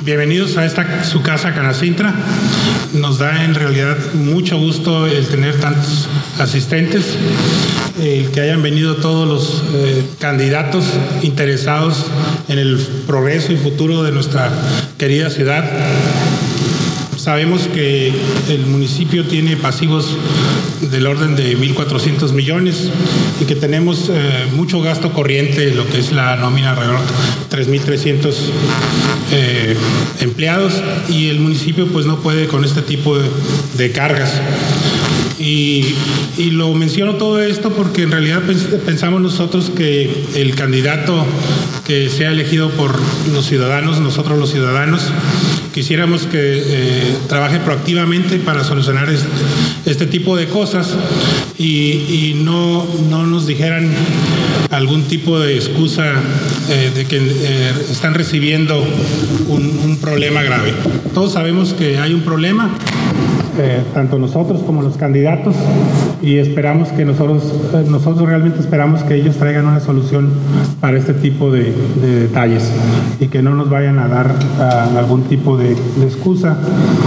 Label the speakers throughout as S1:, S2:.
S1: Bienvenidos a esta su casa Canacintra. Nos da en realidad mucho gusto el tener tantos asistentes, que hayan venido todos los candidatos interesados en el progreso y futuro de nuestra querida ciudad. Sabemos que el municipio tiene pasivos del orden de 1.400 millones y que tenemos mucho gasto corriente, lo que es la nómina alrededor de 3.300 empleados, y el municipio pues no puede con este tipo de cargas. Y lo menciono todo esto porque en realidad pensamos nosotros que el candidato que sea elegido por los ciudadanos, nosotros los ciudadanos, quisiéramos que trabaje proactivamente para solucionar este tipo de cosas y no nos dijeran algún tipo de excusa de que están recibiendo un problema grave. Todos sabemos que hay un problema, tanto nosotros como los candidatos, y esperamos que nosotros realmente esperamos que ellos traigan una solución para este tipo de detalles y que no nos vayan a dar algún tipo de excusa.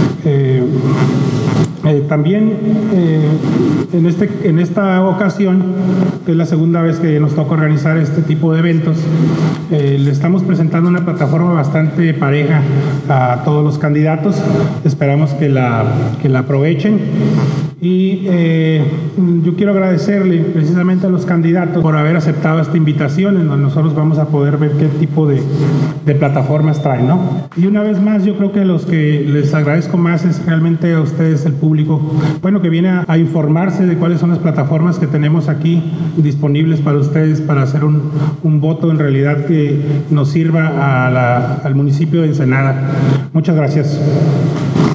S1: También en esta ocasión, que es la segunda vez que nos toca organizar este tipo de eventos, le estamos presentando una plataforma bastante pareja a todos los candidatos. Esperamos que la aprovechen. Y yo quiero agradecerle precisamente a los candidatos por haber aceptado esta invitación, en donde nosotros vamos a poder ver qué tipo de plataformas traen, ¿no? Y una vez más, yo creo que los que les agradezco más es realmente a ustedes, el público, bueno, que viene a informarse de cuáles son las plataformas que tenemos aquí disponibles para ustedes, para hacer un voto en realidad que nos sirva al municipio de Ensenada. Muchas gracias.